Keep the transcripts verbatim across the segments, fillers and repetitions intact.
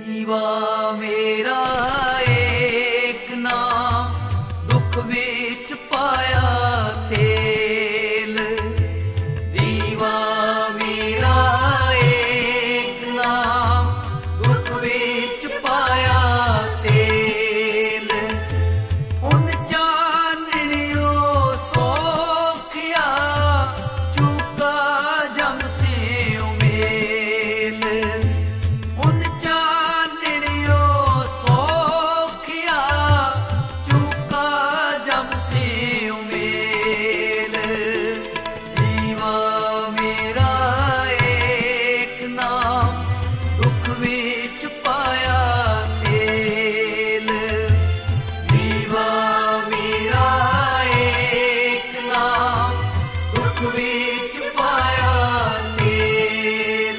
दीवा मेरा एक नाम दुख विच पाया तेल। दीवा मेरा एक नाम दुख विच पाया तेल। उन चानणियों सोखिया चूका जम से उमेल। उन चानणियों सोखिया चूका जम से उमेल। दीवा मेरा एक नाम दुख विच पाया तेल। दीवा मेरा एक नाम दुख विच पाया तेल।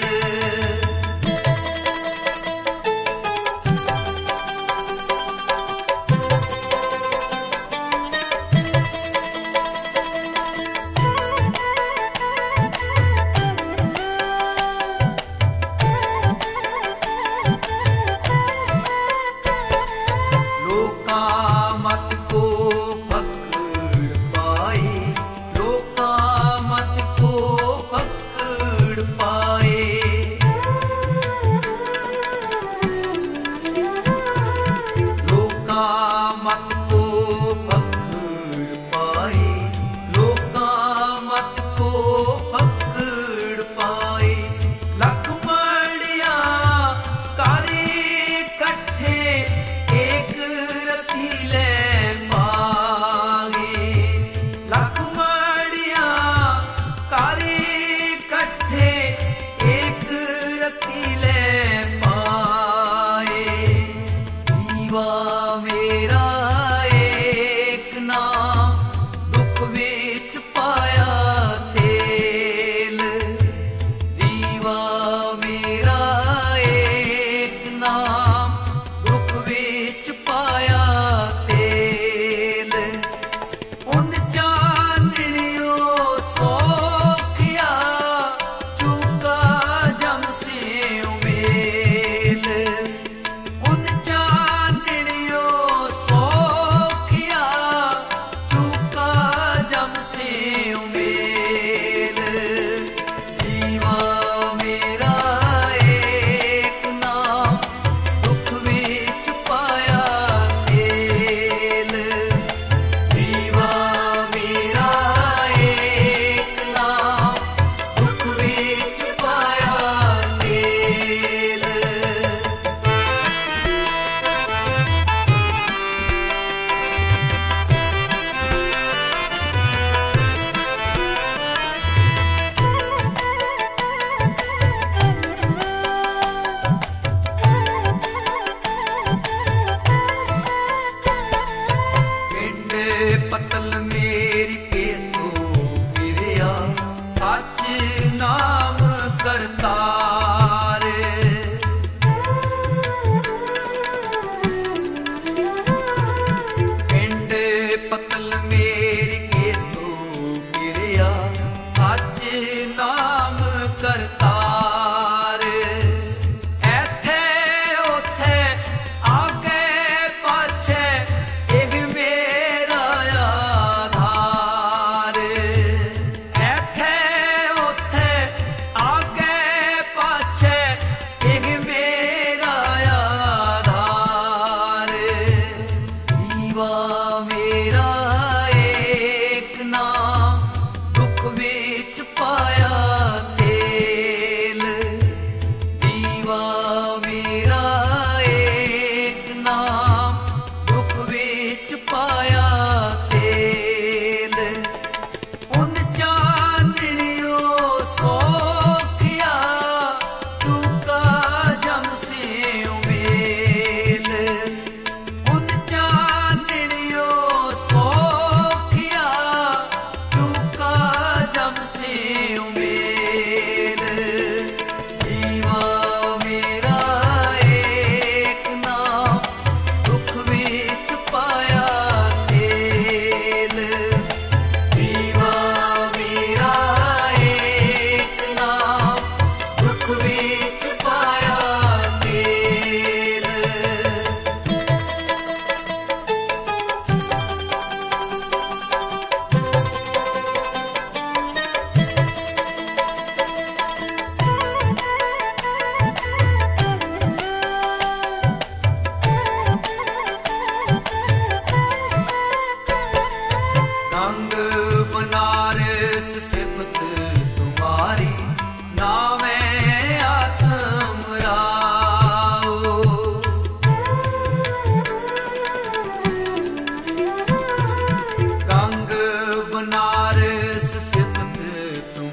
लोका मत को पकड़ पाई, लोका मत को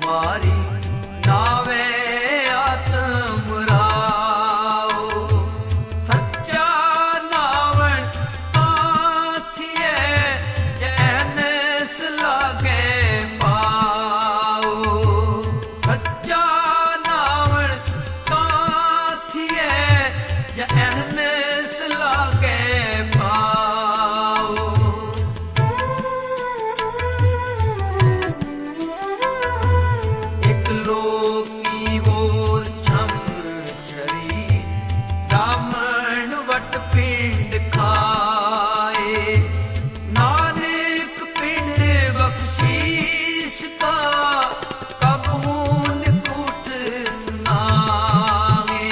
मारी नावे आत्म राओ सच्चा नावण आथिए जैनस लागे पाओ सच्चा नावण काथिए जैनस लागे पाओ एक लोकी होर छम छरी ब्राह्मण वट पिंड खाए नानक पिंड बख्शीश का कबून कूट सुनाए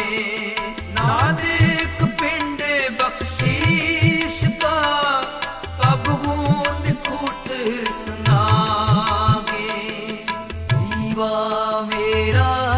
नानक पिंड बख्शीश का कबून कूट सुनाए दीवा मेरा